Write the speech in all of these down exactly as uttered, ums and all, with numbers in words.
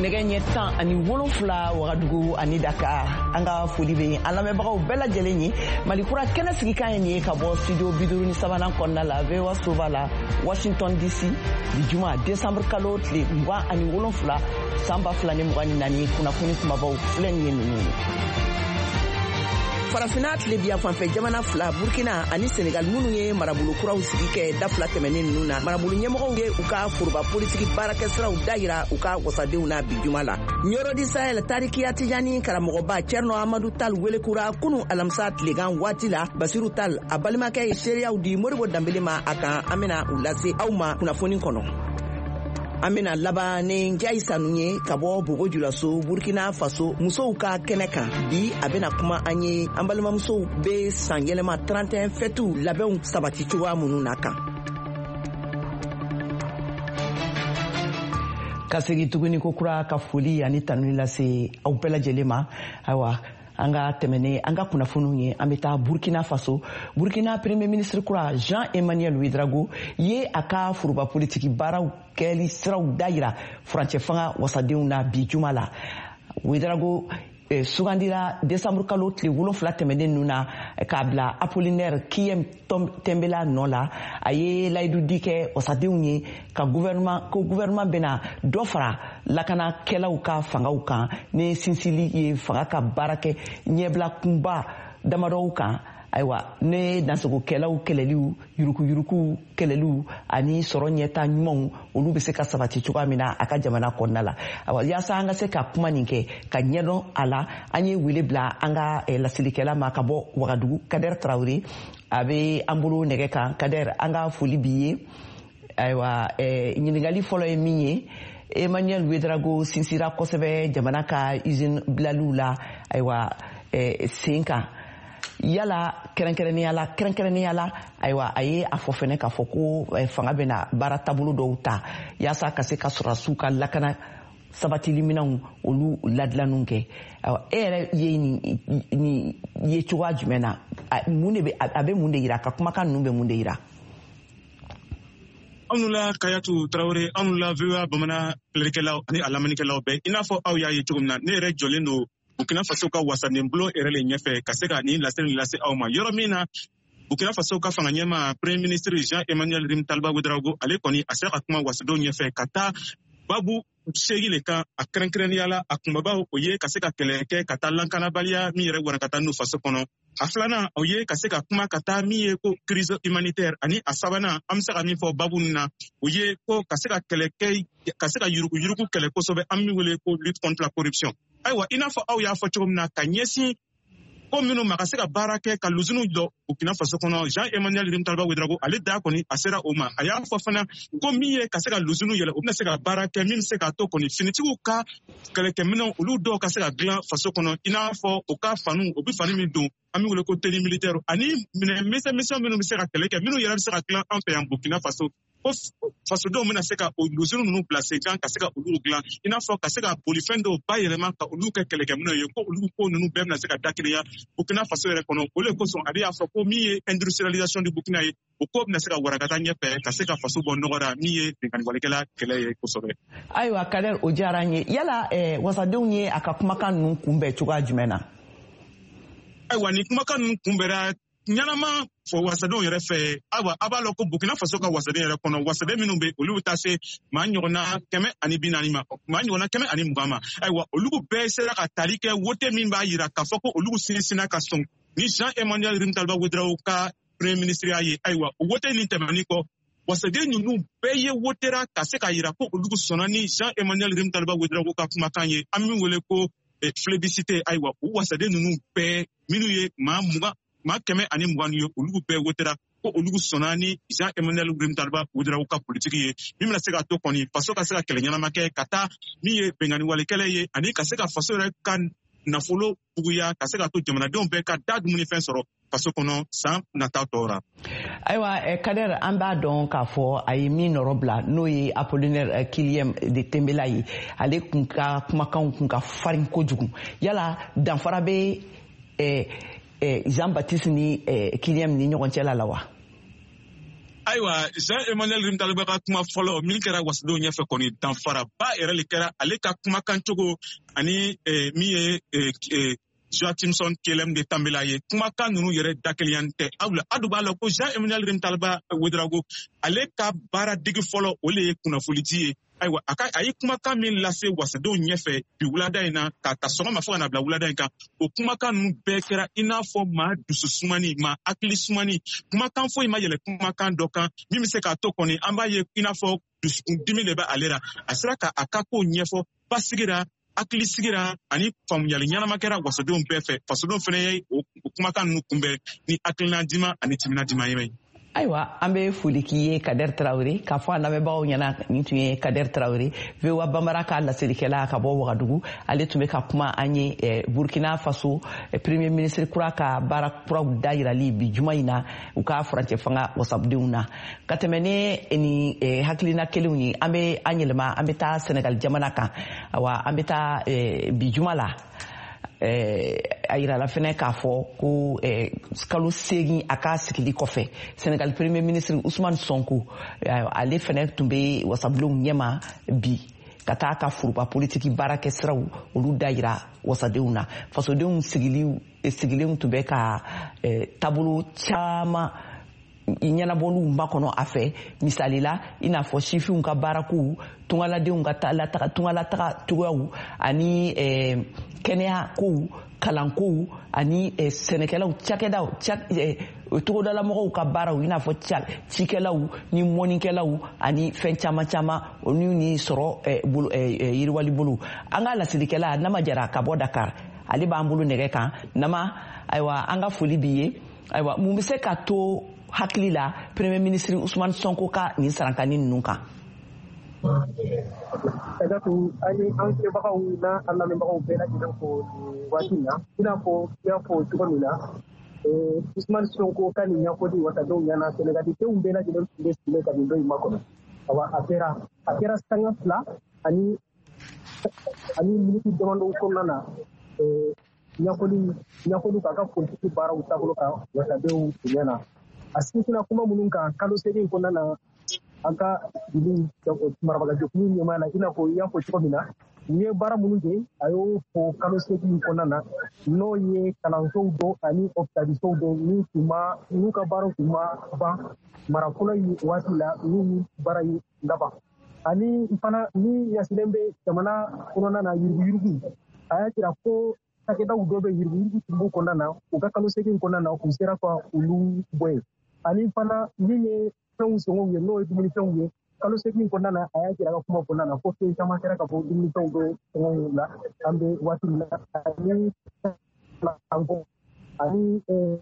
nɛgɛ ɲɛ tan ani wolonfila Wagadugu ani Dakar. An ka foli bɛ an lamɛnbagaw bɛɛ lajɛlen ye. Malikura kɛnɛ sigikan ye nin ye ka bɔ studio bi duuru ni sabanan kɔnɔna la V O A Sova la Washington D C bi juma décembre kalo tile mugan ani wolonfila san ba fila ni mugan ni naani kunnafoni kumabaw filɛ nin ye ninnu ye. Farafina tilebiya fanfɛ jamana fila Burkina ani Senegal minnu ye marabolo kuraw sigi kɛ da fila tɛmɛnen ninnu na marabolo ɲɛmɔgɔw ye u ka foroba politiki baarakɛsiraw dayira u ka wasadenw na bi juma la. Ɲɔrɔdi Sahel tarikiya tijani karamɔgɔba Cerno Amadu Tal welekura kunu alamisa tilegan waati la Basiru Tal a balimakɛ ye seereyaw di Modibo Danbele ma a kan an bɛna u lase aw ma kunnafoni kɔnɔ. An bɛna laban ni Njayi Sanu ye ka bɔ Bogo Julaso Burkina Faso musow ka kɛnɛ kan bi a bɛna kuma an ye an balimamusow bɛ san yɛlɛma trente et un fêtes labɛnw sabati cogoya minnu na kan. Ka segin tuguni ko kura ka foli ani tanu lase aw bɛɛ lajɛlen ma ayiwa an ka tɛmɛne an ka kunnafoniw ye an bɛ taa Burkina Faso. Burkina premier ministre kura Jean-Emmanuel Ouédraogo ye a ka foroba politiki baaraw kɛli siraw dayira furancɛ fanga wasadenw na bi juma la. Ouédraogo eh, sugandira décembre kalo tile wolonfila tɛmɛnen ninnu na k'a bila Apollinaire Kiyem Tembela nɔ la a ye layidudi kɛ wasadenw ye ka gouvernement ko gouvernement bɛna dɔ fara lakanakɛlaw ka fangaw kan ni sinsili ye fanga ka baara kɛ ɲɛbila kunba damadɔw kan. Ayiwa ne dansogokɛlaw kɛlɛliw yurukuyuruku kɛlɛliw ani sɔrɔ ɲɛta ɲumanw olu bɛ se ka sabati cogoya min na a ka jamana kɔnɔna la. Ayiwa yaasa an ka se ka kuma nin kɛ ka ɲɛdɔn a la an ye wele bila an ka eh, lasilikɛla ma ka bɔ Wagadugu Kader Traoré a bɛ an bolo nɛgɛ kan. Kader an ka foli b'i ye. Ayiwa eh, ɲininkali fɔlɔ ye min ye Emmanuel Ouédraogo sinsira kosɛbɛ jamana ka usine bilaliw la ayiwa eh, sen kan. Yala kɛrɛnkɛrɛnnenya la kɛrɛnkɛrɛnnenya la ayiwa a ye a fɔ fɛnɛ k'a fɔ ko fanga bɛna baara taabolo dɔw ta yaasa ka se ka sɔrɔdasiw ka lakana sabatili minɛnw olu ladilanniw kɛ. E yɛrɛ ye nin ye cogoya jumɛn na mun de bɛ a bɛ mun de yira ka kumakan ninnu bɛ mun de yira. Anw la Kayatu Traoré anw la V O A bamanan filɛlikɛlaw ani a lamɛnnikɛlaw bɛɛ i n'a fɔ aw y'a ye cogo min na ne yɛrɛ jɔlen don Burkina Faso ka wasaden bolo yɛrɛ le ɲɛfɛ ka se ka nin laseli lase aw ma yɔrɔ min na Burkina Faso ka fanga ɲɛma premier ministre Jean-Emmanuel Rimtalba Ouédraogo ale kɔni a sera ka kuma wasadenw ɲɛfɛ ka taa babu seegin le kan a kɛrɛnkɛrɛnnenya la a kunbabaw o ye ka se ka kɛlɛ kɛ ka taa lankanabaliya min yɛrɛ wara ka taa n'u faso kɔnɔ. A filanan o ye ka se ka kuma ka taa min ye ko crise humanitaire ani a sabanan an bɛ se ka min fɔ babu nin na o ye ko ka se ka kɛlɛ kɛ ka se ka yurugu yurugu kɛlɛ kosɛbɛ an bɛ wele ko lutte contre la corruption. Ayiwa i n'a fɔ aw y'a fɔ cogo min na ka ɲɛsin ko minnu ma ka se ka baara kɛ ka lusinu jɔ Burkina Faso kɔnɔ Jean-Emmanuel Rimtalba Ouédraogo ale da kɔni a sera o ma a y'a fɔ fana ko min ye ka se ka lusinu yɛlɛ o bɛna se ka baara kɛ min bɛ se ka to kɔni finitigiw ka kɛlɛkɛminɛnw olu dɔw ka se ka dilan faso kɔnɔ i n'a fɔ o ka fanu o bɛ fani min don an bɛ wele ko tenue militaire ani minɛ misɛnmisɛn minnu bɛ se ka kɛlɛ kɛ minnu yɛrɛ bɛ se ka dilan an fɛ yan Burkina Faso ko fasodenw bɛna se ka o lusinu ninnu bila sen kan ka se ka olu dilan i n'a fɔ ka se ka bolifɛn dɔw bayɛlɛma ka olu kɛ kɛlɛkɛminɛw ye ko olu ko ninnu bɛɛ bɛna se ka dakiriya Burkina Faso yɛrɛ kɔnɔ o de kosɔn ale y'a fɔ ko min ye industrialisation du Burkina ye o ko bɛna se ka warakata ɲɛfɛ ka se ka faso bɔ nɔgɔ la min ye binkanniwalikɛla kɛlɛ ye kosɛbɛ. Ayiwa Kader o diyara n ye yala eh, wasadenw ye a ka kumakan ninnu kunbɛn cogoya jumɛn na. Ayiwa ni kumakan ninnu kunbɛra ɲanama fɔ wasadenw yɛrɛ fɛ ayiwa a b'a lɔn ko Burkina Faso ka wasaden yɛrɛ kɔnɔ wasaden minnu bɛ olu bɛ taa se maa ɲɔgɔnna kɛmɛ ani bi naani ma maa ɲɔgɔnna kɛmɛ ani mugan ma ayiwa olu bɛɛ sera ka tali kɛ wote min b'a yira k'a fɔ ko olu sinsinna ka sɔn ni Jean-Emmanuel Rimtalba Ouédraogo ka premier ministre y'a ye ayiwa o wote nin tɛmɛnen kɔ wasaden ninnu bɛɛ ye wotera ka se ka yira ko olu sɔnna ni Jean-Emmanuel Rimtalba Ouédraogo ka kumakan ye an bɛ wele ko plébiscite ayiwa o wasaden ninnu bɛɛ minnu ye maa mugan maa kɛmɛ ani mugan ye olu bɛɛ wotera ko olu sɔnna ni Jean-Emmanuel Rimtalba Ouédraogo ka politiki ye min bɛna se ka to kɔni faso ka se ka kɛlɛ ɲɛnama kɛ ka taa min ye bɛnkanniwalikɛla ye ani ka se ka faso yɛrɛ ka nafolo buguya ka se ka to jamanadenw bɛɛ ka da dumunifɛn sɔrɔ faso kɔnɔ san nata tɔw ra. Ayiwa eh, Kader an b'a dɔn k'a fɔ a ye min nɔrɔ bila n'o ye Apollinaire eh, Kiyem de Tembela ye ale kun ka kumakanw kun ka farin kojugu yala danfara bɛ eh, eh, Jean Baptiste ni eh, Kiyem ni ɲɔgɔn cɛla la wa. Aïwa, Jean-Emmanuel Rimtalba ka kuma fɔlɔ min kɛra wasadenw ɲɛfɛ kɔni danfaraba yɛrɛ le kɛra ale ka kumakan cogo ani min ye Joa Timson Kelem de Tambela ye kumakan ninnu yɛrɛ dakɛlɛyan tɛ awla adu b'a la ko Jean-Emmanuel Rimtalba Ouedraogo ale ka baara digi fɔlɔ o le ye kunnafolidi ye ayiwa a ka a ye kumakan min lase wasadenw ɲɛfɛ bi wulada in na ka ta sɔgɔma fo ka na bila wulada in kan o kumakan ninnu bɛɛ kɛra i n'a fɔ maa dusu sumani maa hakili sumani kumakan foyi ma yɛlɛ kumakan dɔ kan min bɛ se k'a to kɔni an b'a ye i n'a fɔ dusukun dimi de bɛ ale la a sera ka a ka kow ɲɛfɔ basigira hakili sigira ani faamuyali ɲɛnama kɛra wasadenw bɛɛ fɛ fasodenw fana ye o kumakan ninnu kunbɛn ni hakilina dima ani timina dima ye. Ayiwa an bɛ foli k'i ye Kader Traoré k'a fɔ a lamɛnbagaw ɲɛna nin tun ye Kader Traoré V O A Bambara ka lasirikɛla ka bɔ Wagadugu ale tun bɛ ka kuma an ye Burkina Faso premier ministre kura ka baara kuraw dayirali bi juma in na u ka furancɛ fanga wasadenw na ka tɛmɛ ne ni hakilina kelenw ye an bɛ an yɛlɛma an bɛ taa Senegal jamana kan awa an bɛ taa bi juma la a yirala fɛnɛ k'a fɔ ko kalo segin a ka sigili kɔfɛ Senegal premier ministre Ousmane Sonko ale fɛnɛ tun bɛ wasabilenw ɲɛma bi ka taa ka furuba politiki baarakɛ siraw olu dayira wasadenw na fasodenw sigilenw tun bɛ ka taabolo caman ɲɛnabɔliw makɔnɔ a fɛ misali la i n'a fɔ sifinw ka baarakow tungaladenw ka tungalataga cogoyaw ani kɛnɛya kow kalankow ani sɛnɛkɛlaw cakɛdaw togodalamɔgɔw ka baaraw i n'a fɔ cikɛlaw ni mɔnikɛlaw ani fɛn caman caman olu ni sɔrɔ yiriwali bolo an ka lasirikɛla Nama Jara ka bɔ Dakar ale b'an bolo nɛgɛ kan Nama ayiwa an ka foli b'i ye ayiwa mun bɛ se ka to hakili la premier ministre Ousmane Sonko ka nin sarankani ninnu kan. Edatu ani an kebagaw na an lamɛnbagaw bɛɛ lajɛlen fo waati in na i n'a fɔ i y'a fɔ cogo min na Ousmane Sonko ka nin ɲɛfɔli wasadenw ɲɛna Senegalidenw bɛɛ lajɛlen tun bɛ sigilen ka nin dɔ in makɔnɔ awa a kɛra a kɛra sanga fila ani ani miniti damadɔw kɔnɔna na ɲɛfɔli ɲɛfɔli k'a ka politiki baaraw taabolo kan wasadenw ɲɛna a sinsinna kuma minnu kan kalo segin kɔnɔna na an ka dili marabagajɛkulu ɲɛmaa la i n'a fɔ i y'a fɔ cogo min na u ye baara minnu kɛ a y'o fɔ kalo segin kɔnɔna na n'o ye kalansow dɔ ani hôpitalisow dɔ n'u tun ma n'u ka baaraw tun ma ban mara fɔlɔ yi waati la n'u baara yi laban ani fana ni yasilen bɛ jamana kɔnɔna na yuruguyurugu a y'a jira ko cakɛdaw dɔ bɛ yuruguyurugu tun b'u kɔnɔna na u ka kalo segin kɔnɔna na u sera ka olu bɔ yen ani fana min ye fɛnw sɔngɔw ye n'o ye dumunifɛnw ye kalo segin kɔnɔna na a y'a jira ka kuma kɔnɔna na fo fɛn caman kɛra ka fɔ dumunifɛnw bɛ sɔngɔw la an bɛ waati min na ani anko ani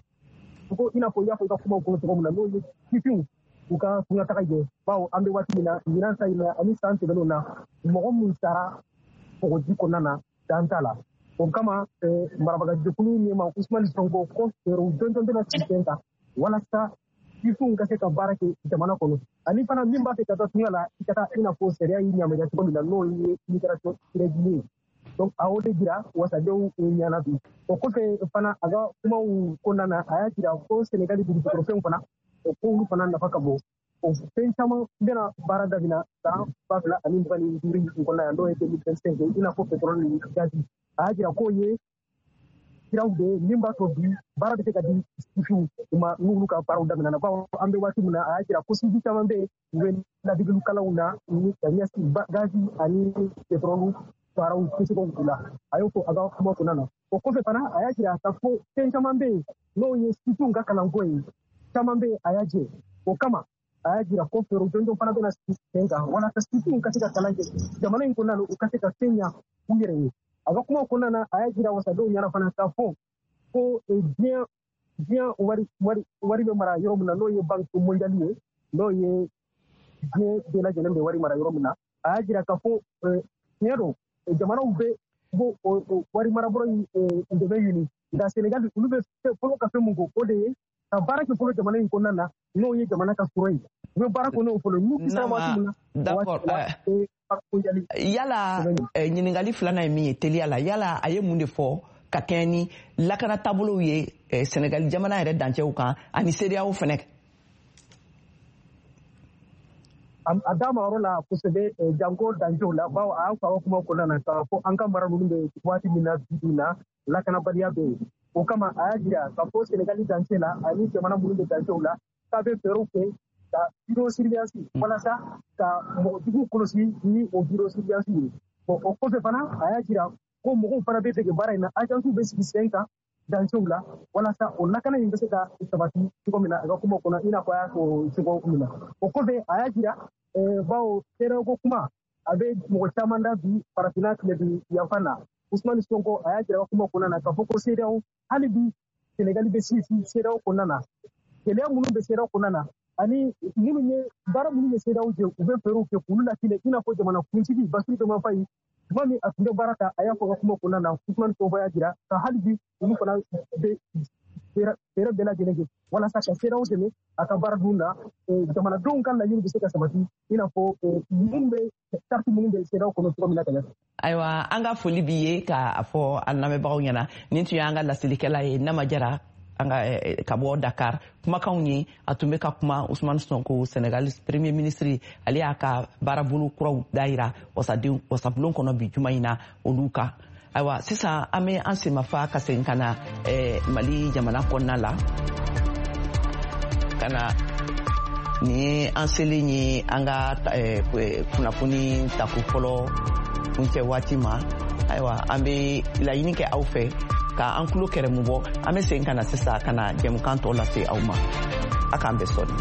ko i n'a fɔ i y'a fɔ i ka kumaw kɔnɔ cogo min na n'o ye sifinw u ka tunkataga jɛ bawo an bɛ waati min na ɲinan ta in na ani san tɛmɛnenw na mɔgɔ min sara kɔgɔji kɔnɔna na dan t'a la o kama marabagajɛkulu ɲɛma Ousmane Sonko ko fɛɛrɛw jɔnjɔn bɛna sigi sen kan walasa sifinw ka se ka baara kɛ jamana kɔnɔ ani fana min b'a fɛ ka taa tunga la i ka taa i n'a fɔ sariya y'i yamaruya cogo min na n'o ye immigration irrégulier donc a y'o de jira wasadenw ɲɛna bi o kɔfɛ fana a ka kumaw kɔnɔna na a y'a jira ko Senegali dugukɔrɔfɛnw fana o k'olu fana nafa ka bon o fɛn caman bɛna baara daminɛ san ba fila ani mugan ni duuru in kɔnɔna yan n'o ye deux mille vingt-cinq i n'a fɔ pétrole ni gazi a y'a jira k'o ye siraw de ye min b'a to bi baara bɛ se ka di sifinw ma n'olu ka baaraw daminɛna bawo an bɛ waati min na a y'a jira ko sifin caman bɛ yen u bɛ ladigilikalaw na ni ka ɲɛsin gazi ani pétrole baaraw kɛcogow la a y'o fɔ a ka kuma kɔnɔna na o kɔfɛ fana a y'a jira k'a fɔ fɛn caman bɛ yen n'o ye sifinw ka kalanko ye caman bɛ yen a y'a jɛ o kama a y'a jira ko fɛɛrɛw jɔnjɔn fana bɛna sigi sen kan walasa sifinw ka se ka kalan kɛ jamana in kɔnɔna na u ka se ka fɛn ɲa u yɛrɛ ye a ka kuma kɔnɔna na a y'a jira wasadenw ɲɛna fana k'a fɔ ko diɲɛ diɲɛ wari wari wari bɛ mara yɔrɔ min na n'o ye banque mondiale ye n'o ye diɲɛ bɛɛ lajɛlen bɛ wari mara yɔrɔ min na a y'a jira k'a fɔ tiɲɛ don jamanaw bɛ bo wari marabolo in de bɛ ɲini nka Senegal olu bɛ fɔlɔ ka fɛn mun ko o de ye ka baara kɛ fɔlɔ jamana in kɔnɔna na n'o ye jamana ka sɔrɔ ye u bɛ baara kɔnɔ fɔlɔ n'u kisɛ waati min na d'accord yala ɲininkali filanan ye min ye teliya la yala a ye mun de fɔ ka kɛɲɛ ni lakana taabolow ye Senegal jamana yɛrɛ dancɛw kan ani C E D E A O fɛnɛ. a dama yɔrɔ la kosɛbɛ janko danjo la bawo a y'a fɔ kuma kɔnɔna na k'a fɔ an ka mara ninnu bɛ waati min na bi na lakanabaliya bɛ yen o kama a y'a jira k'a fɔ Senegali dancɛ la ani jamana minnu bɛ dancɛw la k'a bɛ fɛɛrɛw kɛ ka video surveillance walasa ka mɔgɔjugu kɔlɔsi ni o video surveillance ye bon o kɔfɛ fana a y'a jira ko mɔgɔw fana bɛ fɛ baara in na agence bɛ sigi sen kan dancɛw la walasa o lakana in bɛ se ka sabati cogo min na a ka kuma kɔnɔ i n'a fɔ a y'a fɔ cogo min na o kɔfɛ a y'a jira bawo seerew ko kuma a bɛ mɔgɔ caman da bi farafinna tile bi yanfan na Ousmane Sonko a y'a jira a ka kuma kɔnɔna na k'a fɔ ko seerew hali bi Senegali bɛ sigi seerew kɔnɔna na gɛlɛya minnu bɛ seerew kɔnɔna na ani minnu ye baara minnu ye seerew jɛ u bɛ fɛɛrɛw kɛ k'olu lakile i n'a fɔ jamana kuntigi Bassirou Diomaye Faye tuma min a tun bɛ baara ta a y'a fɔ ka kuma kɔnɔna na Ousmane Sonko y'a jira ka hali bi olu fana bɛ fɛɛrɛ bɛɛ lajɛlen kɛ walasa ka seerew dɛmɛ a ka baara dun na jamanadenw ka laɲini bɛ se ka sabati i n'a fɔ minnu bɛ carte minnu bɛ seerew kɔnɔ cogo min na ka ɲɛ. Ayiwa an ka foli b'i ye k'a fɔ an lamɛnbagaw ɲɛna nin tun y'an ka lasilikɛla ye Nama Jara an ka bɔ Dakar kumakanw ye a tun bɛ ka kuma Ousmane Sonko Senegal premier ministre ale y'a ka baarabolo kuraw dayira wasadenw wasabulon kɔnɔ bi juma in na olu kan. Ayiwa sisan an bɛ an semafa ka segin ka na Mali jamana kɔnɔna la ka na ni an selen ye an ka kunnafoni tako fɔlɔ kuncɛ waati ma ayiwa an bɛ laɲini kɛ aw fɛ ka an tulo kɛrɛmu bɔ an bɛ segin ka na sisan ka na jɛmukan tɔ lase aw ma a k'an bɛ sɔrɔ.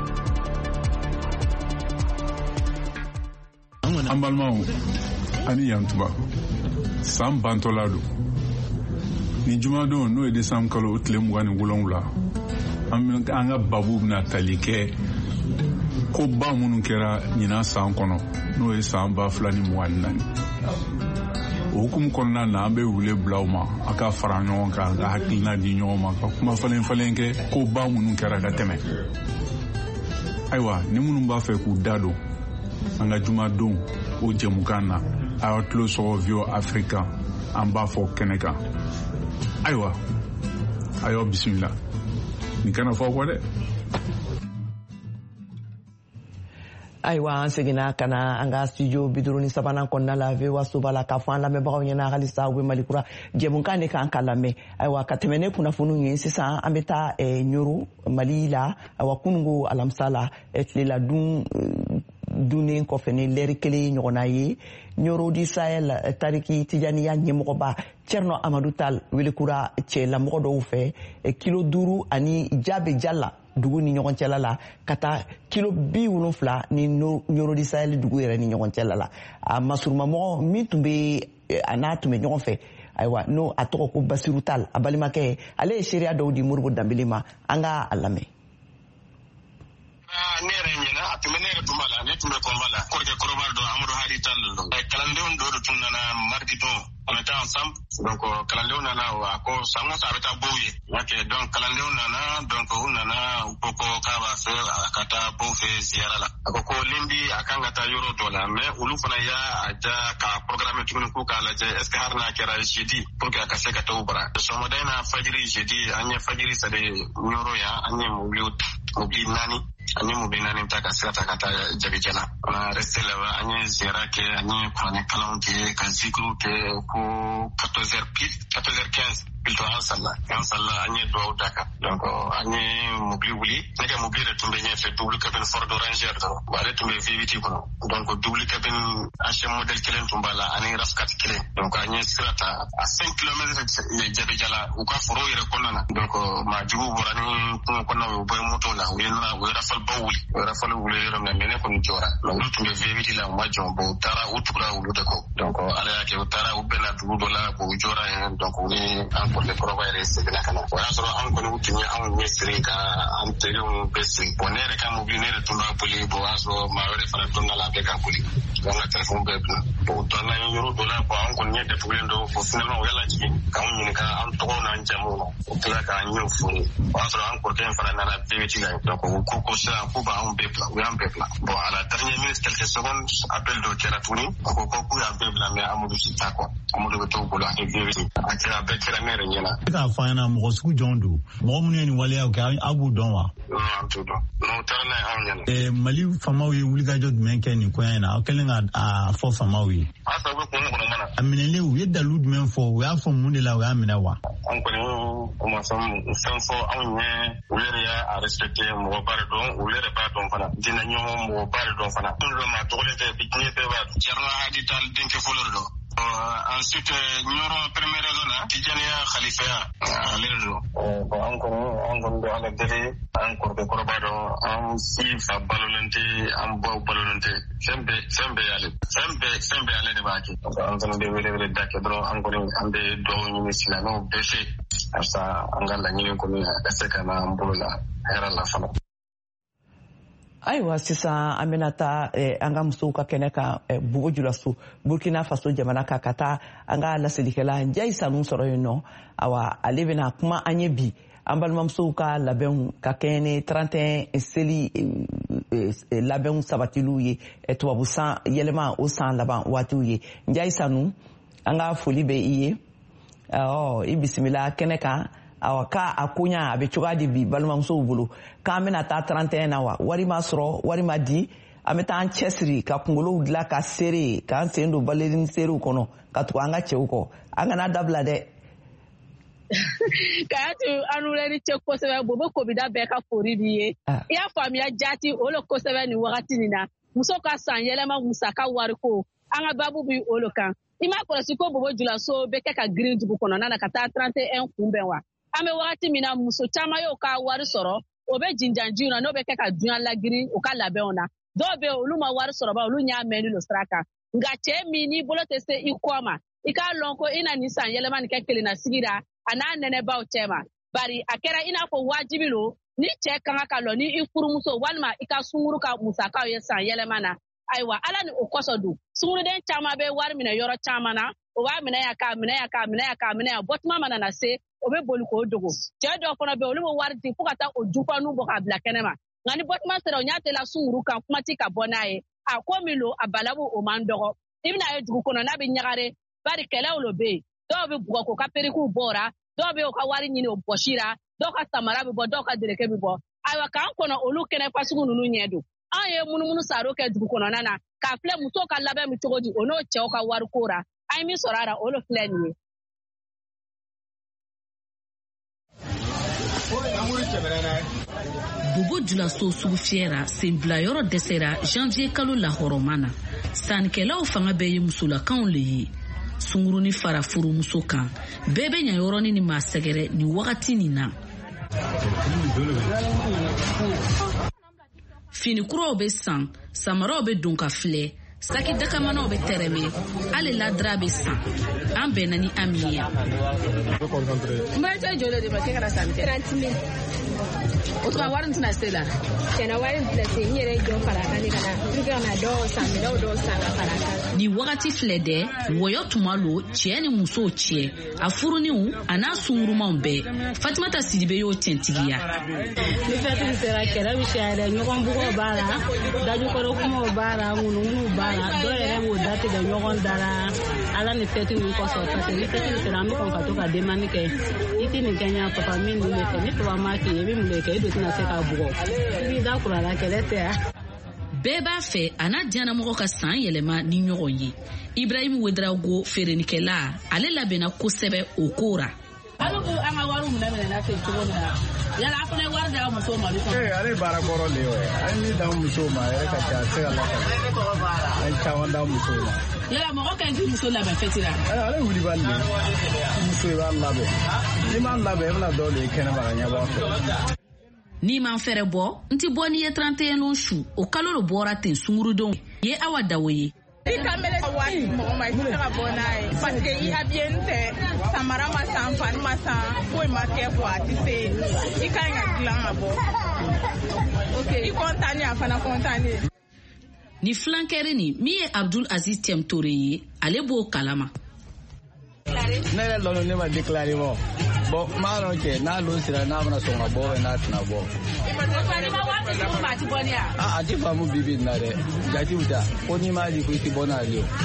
An balimaw ani yantuba san bantɔla don ni jumadon n'o ye décembre kalo tile mugan ni wolonwula an ka babu bɛna tali kɛ ko ba minnu kɛra ɲinan san kɔnɔ n'o ye san ba fila ni mugan ni naani o hukumu kɔnɔna na an bɛ wele bila aw ma a ka fara ɲɔgɔn kan ka hakilina di ɲɔgɔn ma ka kuma falen falen kɛ ko ba minnu kɛra ka tɛmɛ ayiwa ni minnu b'a fɛ k'u da don an ka jumadon o jɛmukan na a y'a tulo sɔgɔ Vio Africa an b'a fɔ kɛnɛ kan ayiwa a y'aw bisimila nin kana fɔ kɔ dɛ. Ayiwa an seginna ka na an ka studio biduru ni sabanan kɔnɔna la V O A soba la k'a fɔ an lamɛnbagaw ɲɛna halisa u bɛ Malikura jɛmukan de kan ka lamɛn ayiwa ka tɛmɛ ne kunnafoniw ye sisan an bɛ taa Ɲoro Mali la ayiwa kununko alamisa la tilela dun dunnen kɔfɛ ni lɛri kelen ɲɔgɔnna ye Ɲoro du Sahel Tariki Tijaniya ɲɛmɔgɔba Thierno Amadou Tall welekura cɛlamɔgɔ dɔw fɛ kilo duuru ani Jabe Jalla dugu ni ɲɔgɔn cɛla la ka taa kilo bi wolonfila ni Ɲoro du Sahel dugu yɛrɛ ni ɲɔgɔn cɛla la a masurumamɔgɔ min tun bɛ a n'a tun bɛ ɲɔgɔn fɛ ayiwa n'o a tɔgɔ ko Bassirou Tall a balimakɛ ale ye seereya dɔw di Modibo Dambele ma an ka a lamɛn. ne yɛrɛ ɲɛna a tun bɛ ne yɛrɛ tun b'a la ne tun bɛ kɔnba la kɔrɔkɛ kɔrɔba dɔ Amadou Hadi Tall don kalandenw dɔw de tun nana mardi don on était ensemble donc kalandenw nana a ko san o san a bɛ taa bow ye ok donc kalandenw nana donc u nana u ko ko k'a b'a fɛ a ka taa bow fɛ ziyara la a ko ko lendi a kan ka taa yɔrɔ dɔ la mais olu fana y'a ja ka programme tuguni k'u k'a lajɛ est ce que hali n'a kɛra jeudi pour que a ka se ka taa u bara sɔgɔmada in na fajiri jeudi an ye fajiri sade Ɲoro yan an ye mobili mobili naani an ye mobili naani ta ka sira ta ka taa Jabijala on a resté là-bas an ye ziyara kɛ an ye kuranɛ kalanw kɛ ka zikiriw kɛ ko quatorze heures pile quatorze heures quinze plutôt an salla an salla an ye duwawu da kan donc an ye mobili wuli ne ka mobili de tun bɛ ɲɛfɛ double cabine Ford Ranger dɔrɔn ale tun bɛ V huit kɔnɔ donc double cabine ancien modèle kelen tun b'a la ani RAV quatre kelen donc an ye sira ta a cinq kilomètres Jabijala u ka foro yɛrɛ kɔnɔna na donc maajugu bɔra ni kungo kɔnɔna u bɛ moto la u ye nana u ye rafale baw wuli u ye rafale wuli yɔrɔ min na mais ne kɔni jɔra donc olu tun bɛ V huit la u ma jɔ bon u taara u tugura olu de kɔ donc ala y'a kɛ u taara u bɛnna dugu dɔ la k'u jɔra yen donc u ni an kɔrɔkɛkɔrɔba yɛrɛ seginna ka na o y'a sɔrɔ an kɔni tun ye anw ɲɛ siri ka an teriw bɛɛ sigi bon ne yɛrɛ ka mobili ne yɛrɛ tun b'a boli bon o y'a sɔrɔ maa wɛrɛ fana donna la a bɛ ka boli nga telefon bɛɛ bila bon dɔn na yɔrɔ dɔ la bon an kɔni ye datugulen dɔ fo finalement o yala jigin k'an ɲininka an tɔgɔw n'an jamuw na o tila k'an ɲɛw f'u ye o y'a sɔrɔ an kɔrɔkɛ in fana nana bébéti la donc o ko ko sisan k'u b'an bɛɛ bila u y'an bɛɛ bila bon à la dernière minute quelques secondes appel dɔ kɛra tuguni a ko ko k'u y'an bɛɛ bila mais Amadou si t'a quoi Amadou bɛ t'o bolo ani bébéti a kɛra a bɛɛ kɛra ne yɛrɛ ɲɛna. E k'a fɔ an ɲɛna mɔgɔ sugu jɔn don mɔgɔ minnu ye nin waleyaw kɛ aw b'u dɔn wa? non an t'o dɔn non o taara n'a ye anw ɲɛna. ɛɛ Mali faamaw ye wulikajɔ jumɛn kɛ nin koɲɛ in na aw kɛlen ka a fɔ faamaw ye? a sabu bɛ kun kɔnɔ mana. a minɛlen u ye dalu jumɛn fɔ u y'a fɔ mun de la u y'a minɛ wa? an kɔni o ma fɛn fɛn fɔ anw ɲɛ u yɛrɛ y'a respecté mɔgɔba de dɔn u yɛrɛ b'a dɔn fana diinɛ ɲɔgɔn mɔgɔba de dɔn fana. anw dɔ ma tɔgɔlen tɛ bi diɲɛ bɛɛ b'a dɔn. Thierno Hadi Tall denkɛ fɔlɔ de dɔn. ensuite Nioro première raison na Tijaniya Khalifa ale de don. bon an kɔni an kɔni bɛ ala deli an kɔrɔkɛ kɔrɔba dɔn an si fa balolen tɛ an baw balolen tɛ fɛn bɛɛ fɛn bɛɛ ale fɛn bɛɛ fɛn bɛɛ ale de b'a kɛ. an fana bɛ wele wele da kɛ dɔrɔn an kɔni an bɛ dugawu ɲini silamɛw bɛɛ fɛ halisa an ka laɲini kɔni a ka se ka na an bolo la hɛrɛ la fana. ayiwa sisan an bɛna taa an ka musow ka kɛnɛ kan Bobo Dioulasso Burkina Faso jamana kan ka taa an ka laselikɛla Njayi Sanu sɔrɔ yen nɔ awa ale bɛna kuma an ye bi an balimamusow ka labɛnw ka kɛɲɛ ni trente et un seli labɛnw sabatiliw ye tubabu san yɛlɛma o san laban waatiw ye. Njayi Sanu an ka foli bɛ i ye ɔ i bisimila kɛnɛ kan awa ka a koɲa a bɛ cogoya di bi balimamusow bolo k'an bɛna taa trente et un na wa wari ma sɔrɔ wari ma di an bɛ taa an cɛsiri ka kunkolow dilan ka seere k'an sen don baleni seerew kɔnɔ ka tugu an ka cɛw kɔ an kana dabila dɛ. Kayatu anuleni cɛ kosɛbɛ Bobo Kobida bɛɛ ka fori b'i ye i y'a faamuya jaati o le kosɛbɛ nin wagati nin na muso ka san yɛlɛma musaka wariko an ka babu bi o le kan i m'a kɔlɔsi ko Bobo Dioulasso bɛ kɛ ka girin dugu kɔnɔna na ka taa trente et un kunbɛn wa an bɛ wagati min na muso caman y'o ka wari sɔrɔ o bɛ jinjanjiw na n'o bɛ kɛ ka duyan lagiri o ka labɛnw na dɔw bɛ olu ma wari sɔrɔ ba olu ɲ'a mɛnni lo sira kan nka cɛ min n'i bolo tɛ se i kɔ ma i k'a lɔn ko i na nin san yɛlɛma nin kɛ kelenna sigira a n'a nɛnɛbaw cɛ ma bari a kɛra i n'a fɔ wajibi lo ni cɛ kan ka lɔ ni i furumuso walima i ka sunkuru ka musakaw ye san yɛlɛma na ayiwa ala ni o kɔsɔ dun sunkuruden caman bɛ wari minɛ yɔrɔ caman na o b'a minɛ ya k'a minɛ ya k'a minɛ ya k'a minɛ ya bɔtuma mana na se o bɛ boli k'o dogo cɛ dɔw fana bɛ olu bɛ wari di fo ka taa o jufanu bɔ k'a bila kɛnɛ ma nka ni bɔtuma sera o ɲ'a tɛla sunkuru kan kuma ti ka bɔ n'a ye a ko min lo a balabu o man dɔgɔ i bɛna ye dugu kɔnɔ n'a bɛ ɲagare bari kɛlɛw lo bɛ yen dɔw bɛ bugɔ k'o ka perikiw bɔra dɔw bɛ o ka wari ɲini o bɔsira dɔw ka samara bɛ bɔ dɔw ka dereke bɛ bɔ ayiwa k'an kɔnɔ olu kɛnɛ fasugu ninnu ɲɛ don an ye munumunu saro kɛ dugu kɔnɔna na k'a filɛ musow ka labɛn min cogo di o n'o cɛw ka wari ko ra an ye min sɔrɔ a la o lo filɛ nin ye. Bobo Dioulasso sugu fiyɛra senbilayɔrɔ dɛsɛra janvier kalo lahɔrɔma na sannikɛlaw fanga bɛɛ ye musolakaw le ye sungurunin fara furumuso kan bɛɛ bɛ ɲayɔrɔnin ni maa sɛgɛrɛ ni wagati nin na finikuraw bɛ san samaraw bɛ don ka filɛ saki dakamanaw bɛ tɛrɛmɛ hali ladira bɛ san an bɛnna ni an min ye mbaɛtɛ jole de ma kɛ kana sanni kɛ trente mille o tuma wari tɛna se la tiɲɛna wari tɛna se n yɛrɛ jɔ fara kan de ka na pour que ka na dɔw san minɛw dɔw san ka fara kan ni wagati filɛ dɛ wɔyɔ tuma lo cɛ ni musow cɛ a furuninw a n'a sungurumanw bɛɛ Fatimata Sidibe y'o cɛntigiya ni fɛtigi sera kɛlɛ bɛ caya dɛ ɲɔgɔn bugɔw b'a la dajukɔrɔ kumaw b'a la ŋunuŋunuw b'a la dɔw yɛrɛ b'o datigɛ ɲɔgɔn da la ala ni fɛtigi ninnu kɔsɔn parce que ni fɛtigi sera an bɛ kɔn ka to ka demande kɛ i tɛ nin kɛ n y'a papa min nin de fɛ ni papa m'a kɛ i bɛ mun de kɛ i don tɛna se k'a bugɔ i b'i da kurala kɛlɛ tɛ yan bɛɛ b'a fɛ a n'a diyanamɔgɔ ka san yɛlɛma ni ɲɔgɔn ye Ibrahim Wedraogo feerenikɛla ale labɛnna kosɛbɛ o ko ra hali ko an ka wariw minɛ minɛ na ten cogo min na yala a fana wari d'a muso ma ee ale baara kɔrɔ le ye an ni d'an muso ma yɛrɛ ka ca a se ka lakale an caman d'an muso ma yala mɔgɔ ka ɲi k'i muso labɛn fɛti la ale wulibali de muso i b'a labɛn n'i m'a labɛn i bɛna dɔw de ye kɛnɛma ka ɲɛ b'a fɛ n'i man fɛrɛ bɔ n ti bɔ n'i ye trente et un su o kalo lo bɔra ten sungurudenw ye Awa Dawo ye I kamele wari mɔgɔ ma i tɛ se ka bɔ n'a ye parce que i habillé tɛ samara ma san fani ma san foyi ma kɛ quoi a tɛ se i ka ɲi ka dilan ka bɔ ok i kontaan a fana kontaan ni flankɛri ni min ye Abdul Aziz Tem Toure ye ale b'o kalama. Ne yɛrɛ lɔnna ne ma déclaré bɔ bon m'a dɔn cɛ n'a don sera n'a bɛna sɔn ka bɔ n'a tɛna bɔ. a ti faamu bi bi in na dɛ jatiw ta ko n'i m'a di ko i ti bɔ n'ale o.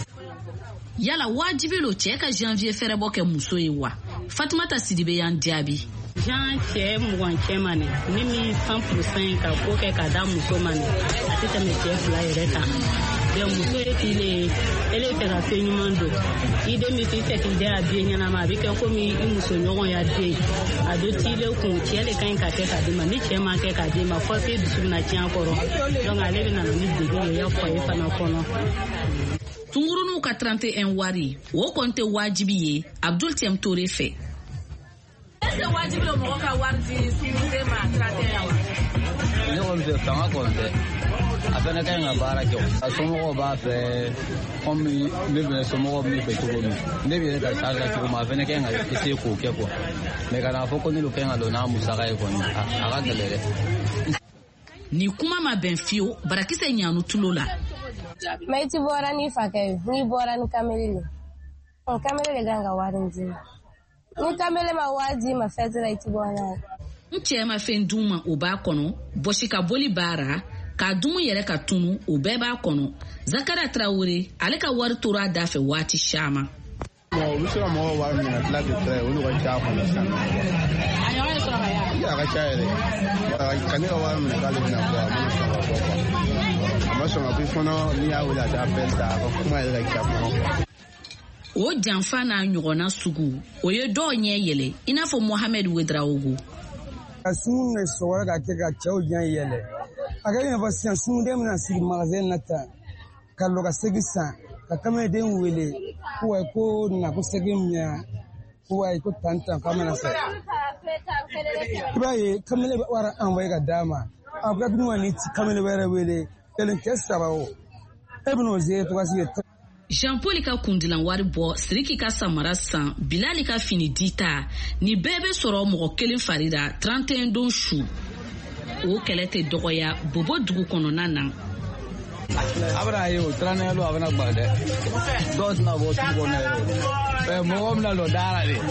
Yala wajibi lo cɛ ka janvier fɛrɛbɔ kɛ muso ye wa? Fatumata Sidibe y'an jaabi. Jan cɛ mugan cɛ ma ne ni mi cent pour cent ka ko kɛ ka da muso ma ne a tɛ tɛmɛ cɛ fila yɛrɛ kan. Donc muso ye tile ele fɛ ka fɛn ɲuman don i den min fɛ k'i den a den ɲɛnama a bɛ kɛ komi i muso ɲɔgɔn ya den a do tile kun cɛ le ka ɲi ka kɛ k'a di ma ni cɛ ma kɛ k'a di ma fɔ se dusu bɛna tiɲɛ kɔrɔ donc ale bɛ na ni degun ye ya fɔ ye fana kɔnɔ. Tungurunuw ka trente et un wari o kɔni tɛ wajibi ye Abdul Tem Toure fɛ. Est-ce que wajibi lo mɔgɔ ka wari di sunkurunden ma trente et un wa? Ne kɔni fɛ fanga kɔni tɛ a fɛnɛ ka ɲi ka baara kɛ a somɔgɔw b'a fɛ komi ne bɛ somɔgɔw min fɛ cogo min ne bɛ yɛrɛ ka sara cogo min a fɛnɛ ka ɲi ka essayer k'o kɛ quoi mais ka na fɔ ko ne lo ka ɲi ka don n'a musaka ye kɔni a ka gɛlɛn dɛ. Ni kuma ma bɛn fiyewu Barakisɛ Ɲanu tulo la. Mais ti bɔra ni fakɛ ni bɔra ni kamele le on kamele le kan ka wari di ni kamele ma wari di ma fɛtira i ti bɔra. N cɛ ma fɛn d'u ma o b'a kɔnɔ bɔsi ka boli baara k'a dumu yɛrɛ ka tunu o bɛɛ b'a kɔnɔ. Zakara Traore ale ka wari tora a da fɛ waati caman. Bon olu sera mɔgɔw wari minɛ tila k'i fɛ olu ka ca kɔnɔ sisan. A ɲɔgɔn ye sɔrɔ ka yan. A ka ca yɛrɛ ka ne ka wari minɛ k'ale bɛna bɔ a ma sɔn ka bɔ quoi. A ma sɔn ka bɔ fɔlɔ n'i y'a wele a t'a appel ta a ka kuma yɛrɛ ka ca kɔnɔ. O janfa n'a ɲɔgɔnna sugu o ye dɔw ɲɛ yɛlɛ i n'a fɔ Mohamed Wedraogo. Ka sunu ne sɔgɔra ka kɛ ka cɛw ɲɛ yɛlɛ a ka ɲɛfɔ sisan sunuden bɛna sigi magasin na tan ka lɔ ka segi san ka kamalen wele ko ayi ko na ko segi min ko ayi ko tan tan k'a mana fɛ i b'a ye kamalen bɛ wari envoyer ka d'a ma a bɛ bini ni kamalen wɛrɛ wele kelen cɛ saba o e bɛna o zere tɔgɔ sigi. Jean Paul ka kundilan wari bɔ Siriki ka samara san Bilali ka fini dita ni bɛɛ bɛ sɔrɔ mɔgɔ kelen fari la trente et un don su o kɛlɛ tɛ dɔgɔya Bobo dugu kɔnɔna na. A bɛna ye o trente et un don a bɛna gba dɛ dɔw tɛna bɔ sugu kɔnɔ ye mɔgɔ bɛna lɔ dara de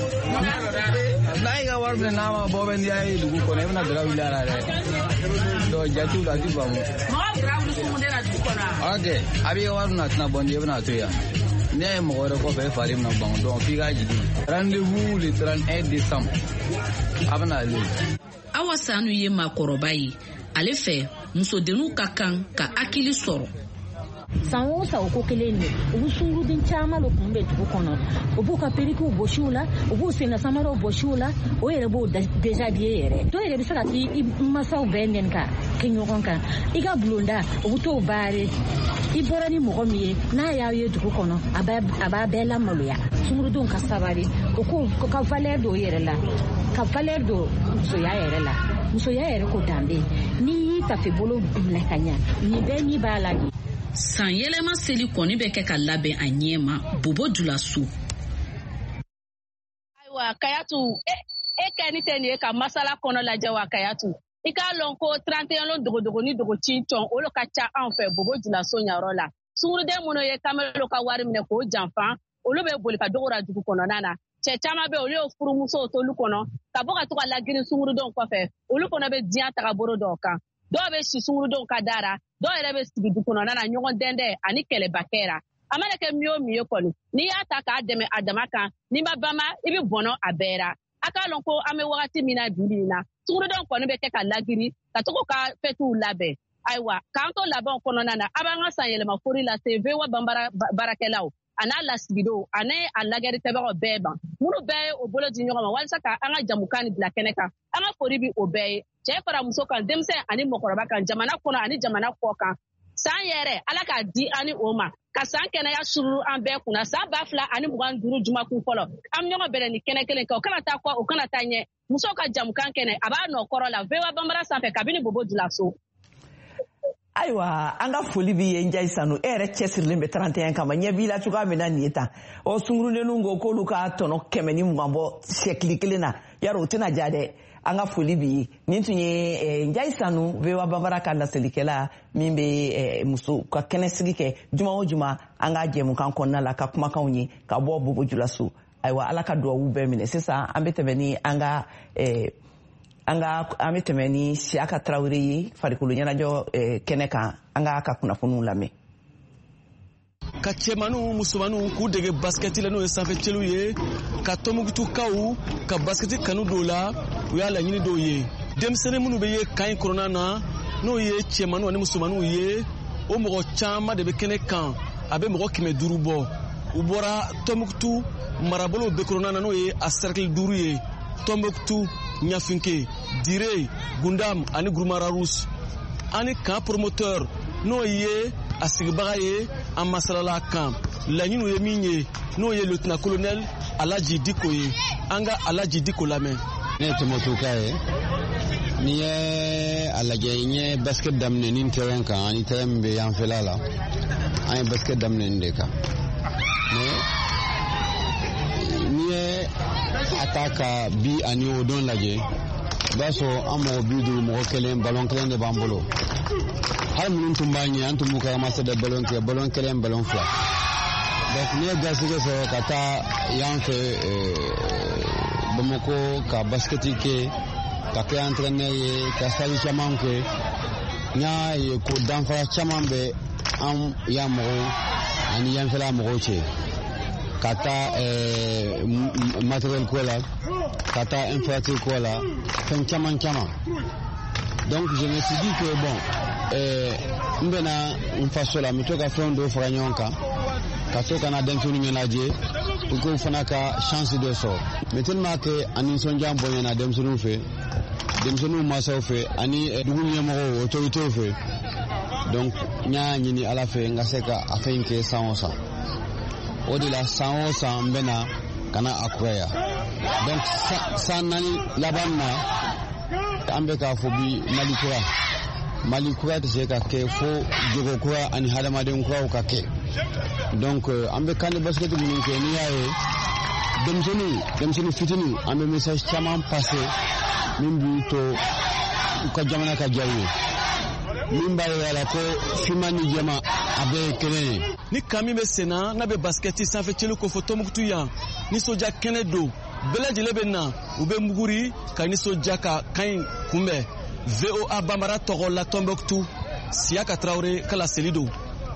n'a y'i ka wari minɛ n'a ma bɔ bɛ n'i y'a ye dugu kɔnɔ i bɛna dara wuli a la dɛ donc jatiw la a ti faamu. Mɔgɔ dara wuli sunkurunden la dugu kɔnɔ. Ok a b'i ka wari minɛ a tɛna bɔ n'i ye bɛna to yan n'i y'a ye mɔgɔ wɛrɛ kɔfɛ e fari bɛna ban donc f'i ka jigin rendez-vous le trente et un décembre a bɛna ale. Awa Sanu ye maakɔrɔba ye ale fɛ musodenw ka kan ka hakili sɔrɔ. san o san o ko kelen de u bɛ sunkuruden caman de kun bɛ dugu kɔnɔ u b'u ka perikiw bɔsiw la u b'u senna samaraw bɔsiw la o yɛrɛ b'o déjà diye yɛrɛ dɔw yɛrɛ bɛ se ka t'i masaw bɛɛ nɛni ka kɛ ɲɔgɔn kan i ka bulonda u bɛ t'o baare i bɔra ni mɔgɔ min ye n'a y'a ye dugu kɔnɔ a b'a bɛɛ lamaloya sunkurudenw ka sabali o ko ka valeur don yɛrɛ la ka valeur don musoya yɛrɛ la musoya yɛrɛ ko danbe n'i y'i tafe bolo minɛ ka ɲa nin bɛɛ n'i b'a la. San yɛlɛma seli kɔni bɛ kɛ ka labɛn a ɲɛ ma Bobo Dulaso. Ayiwa Kayatu e kɛ ni tɛ nin ye ka masala kɔnɔ lajɛ wa Kayatu i k'a lɔn ko trente et un lo dogodogo ni dogo ci tɔn olu ka ca anw fɛ Bobo Dulaso ɲayɔrɔ la sunkuruden minnu ye kamalen ka wari minɛ k'o janfan olu bɛ boli ka dogora dugu kɔnɔna na cɛ caman bɛ olu ye furumusow tolu kɔnɔ ka bɔ ka to ka lagirin sunkurudenw kɔfɛ olu fana bɛ diɲɛ tagabolo dɔw kan dɔw bɛ si sunkurudenw ka dara dɔw yɛrɛ bɛ sigi du kɔnɔna na ɲɔgɔn dɛndɛ ani kɛlɛba kɛra a mana kɛ min o min ye kɔni n'i y'a ta k'a dɛmɛ a dama kan n'i ma bama i bɛ bɔnɔ a bɛɛ ra a k'a lɔn ko an bɛ wagati min na bi bi in na sunkurudenw kɔni bɛ kɛ ka lagiri ka to ka fɛtiw labɛn ayiwa k'an to labɛnw kɔnɔna na a b'an ka san yɛlɛma fori lase V W A banbara baarakɛlaw a n'a lasigidenw ani a lagɛri tɛbagaw bɛɛ ban minnu bɛɛ ye o bolo di ɲɔgɔn ma walasa ka an ka jamukan ni bila kɛnɛ kan an ka fori bi o bɛɛ ye cɛ fara muso kan denmisɛn ani mɔgɔkɔrɔba kan jamana kɔnɔ ani jamana kɔ kan san yɛrɛ ala k'a di ani o ma ka san kɛnɛya sururu an bɛɛ kunna san ba fila ani mugan duuru jumakun fɔlɔ an ɲɔgɔn bɛrɛ ni kɛnɛ kelen kan o kana taa kɔ o kana taa ɲɛ musow ka jamukan kɛnɛ a b'a nɔ kɔrɔ la V W A banbara sanfɛ kabini Bobo Dulaso. Ayiwa an ka foli b'i ye Njayi Sanu e yɛrɛ cɛsirilen bɛ trente et un kama ɲɛ b'i la cogoya min na nin ye tan ɔ sunkurudenninw ko k'olu ka tɔnɔ kɛmɛ ni mugan bɔ siyɛkili kelen na yarɔ o tɛna ja dɛ an ka foli bi nin tun ye Njayi Sanu V O A Banbara ka laselikɛla min bɛ muso ka kɛnɛsigi kɛ juma o juma an ka jɛmukan kɔnɔna la ka kumakanw ye ka bɔ Bobo Julaso. Ayiwa ala ka duwawu bɛɛ minɛ sisan an bɛ tɛmɛ ni an ka an ka an bɛ tɛmɛ ni Siyaka Tarawele ye farikolo ɲɛnajɔ kɛnɛ kan an ka ka kunnafoniw lamɛn. Ka cɛmanu musomanu k'u dege basketi la n'o ye sanfɛcɛliw ye ka tɔnbukutukaw ka basketi kanu dɔw la u y'a laɲini dɔw ye denmisɛnnin minnu bɛ ye kan in kɔnɔna na n'o ye cɛmanu ani musomanu ye o mɔgɔ caman de bɛ kɛnɛ kan a bɛ mɔgɔ kɛmɛ duuru bɔ u bɔra tɔnbukutu marabolow bɛ kɔnɔna na n'o ye a cercle duuru ye tɔnbukutu ɲafinke dire gundam ani gurumararus ani kan promoteur n'o ye a sigibaga ye an masalala kan laɲiniw ye min ye n'o ye lieutenant colonel Alaji Diko ye an ka Alaji Diko lamɛn. Ne ye Tɔnbukutuka ye n'i ye a lajɛ n ye basket daminɛ ni terrain kan ani terrain min bɛ yanfɛla la an ye basket daminɛ nin de kan mais n'i ye a ta ka bi ani o don lajɛ i b'a sɔrɔ an mɔgɔ bi duuru mɔgɔ kelen ballon kelen de b'an bolo. Hali minnu tun b'a ɲɛ an tun b'u ka ramasser de ballon kɛ ballon kelen ballon fila donc n'i ye garisɛgɛ sɔrɔ ka taa yan fɛ Bamako ka basketi kɛ ka kɛ entraîneur ye ka stage caman kɛ n y'a ye ko danfara caman bɛ an yan mɔgɔw ani yanfɛla mɔgɔw cɛ ka taa matériel ko la ka taa infrastructure ko la fɛn caman caman donc je me suis dit que bon n bɛna n faso la n bɛ to ka fɛn dɔw fara ɲɔgɔn kan ka to ka na denmisɛnninw ɲɛnajɛ pour que u fana ka chance dɔ sɔrɔ mais tellement que a nisɔndiya bonyana denmisɛnninw fɛ denmisɛnninw mansaw fɛ ani dugu ɲɛmɔgɔw autorités fɛ donc n y'a ɲini ala fɛ n ka se ka a fɛn kɛ san o san o de la san o san n bɛna ka na a kuraya donc san naani laban na an bɛ k'a fɔ bi Mali kura Mali kura tɛ se ka kɛ fo jogo kura ani hadamaden kuraw ka kɛ donc an bɛ kan ni basket minnu kɛ n'i y'a ye denmisɛnninw denmisɛnnin fitinin an bɛ message caman passer min b'u to u ka jamana ka diya u ye min b'a yira la ko finman ni jɛman a bɛɛ ye kelen ye. Ni kan min bɛ sen na n'a bɛ basketi sanfɛcɛliw ko fɔ Tɔnbukutu yan nisɔndiya kɛnɛ don bɛɛ lajɛlen bɛ na u bɛ muguri ka nisɔndiya ka kan in kunbɛn. V O A Banbara tɔgɔ la Tɔnbukutu Siyaka Tarawele ka laseli don.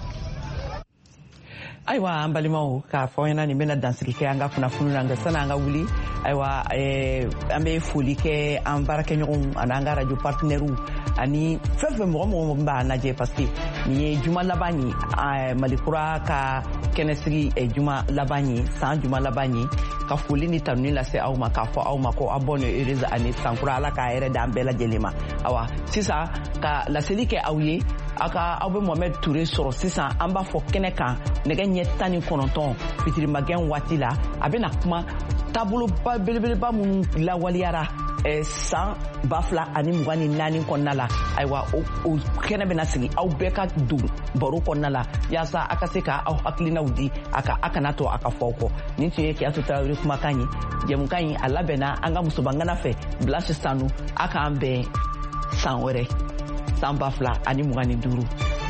Ayiwa an balimaw k'a fɔ ɲɛna nin bɛna dansigi kɛ an ka kunnafoni na nka sani an ka wuli ayiwa an bɛ foli kɛ an baarakɛɲɔgɔnw ani an ka radio partenaires ani fɛn fɛn mɔgɔ mɔgɔ min b'a lajɛ parce que nin ye juma laban ye Malikura ka kɛnɛsigi juma laban ye san juma laban ye ka foli ni tanuni lase aw ma k'a fɔ aw ma ko aw bonne heureuse ani sankura ala k'a yɛrɛ d'an bɛɛ lajɛlen ma awa sisan ka laseli kɛ aw ye aw ka aw bɛ Mohamed Touré sɔrɔ sisan an b'a fɔ kɛnɛ kan nɛgɛ ɲɛ tan ni kɔnɔntɔn fitirimagɛn waati la a bɛna kuma taaboloba belebeleba minnu lawaleyara san ba fila ani mugan ni naani kɔnɔna la ayiwa o kɛnɛ bɛna sigi aw bɛɛ ka don baro kɔnɔna la yaasa a ka se ka aw hakilinaw di a ka a kana to a ka fɔ aw kɔ nin tun ye Kiyatu Tarawele kumakan ye jɛmukan in a labɛnna an ka musobangana fɛ Bilasi Sanu a k'an bɛn san wɛrɛ san ba fila ani mugan ni duuru.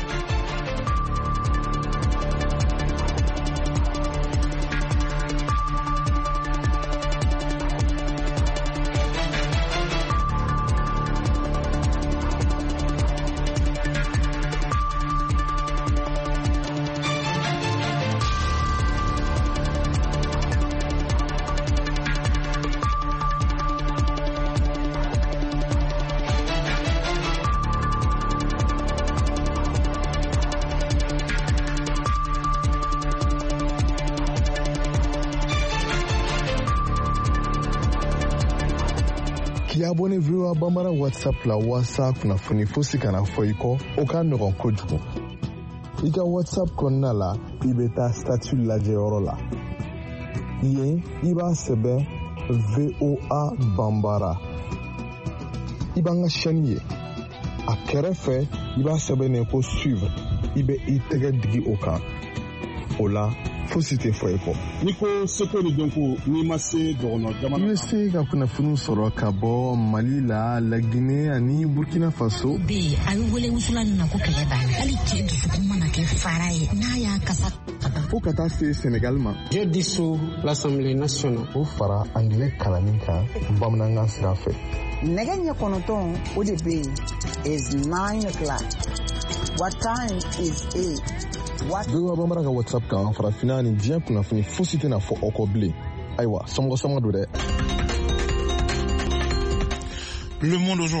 K'i abonné V O A Banbara WhatsApp la WhatsApp kunnafoni fosi kana fɔ i kɔ o ka nɔgɔn kojugu. I ka WhatsApp kɔnɔna la i bɛ taa statut lajɛyɔrɔ la. Yen i b'a sɛbɛn V O A Banbara. I b'an ka chaîne ye. A kɛrɛfɛ i b'a sɛbɛn ko suivre. I bɛ i tɛgɛ digi o kan. o la fosi tɛ fɔ i kɔ. N'i ko seko ni dɔnko n'i ma se dɔgɔnɔ jamana. I bɛ se ka kunnafoni sɔrɔ ka bɔ Mali la, Laginɛ ani Burkina Faso. Bi a bɛ wele wusulan na ko kɛlɛ banna. Hali cɛ dusukun mana kɛ fara ye n'a y'a kasa. Fo ka taa se Sénégal ma. Je dissous l'Assemblée nationale. O fara anglais kalanni kan bamanankan sira fɛ. Nɛgɛ ɲɛ kɔnɔntɔn o de bɛ yen is nine o'clock. What time is eight? Bewa bambara ka WhatsApp kan farafina ni diɲɛ kunnafoni fosi tɛna fɔ aw kɔ bilen. Ayiwa, somɔgɔ sama don dɛ. Le monde aujourd'hui.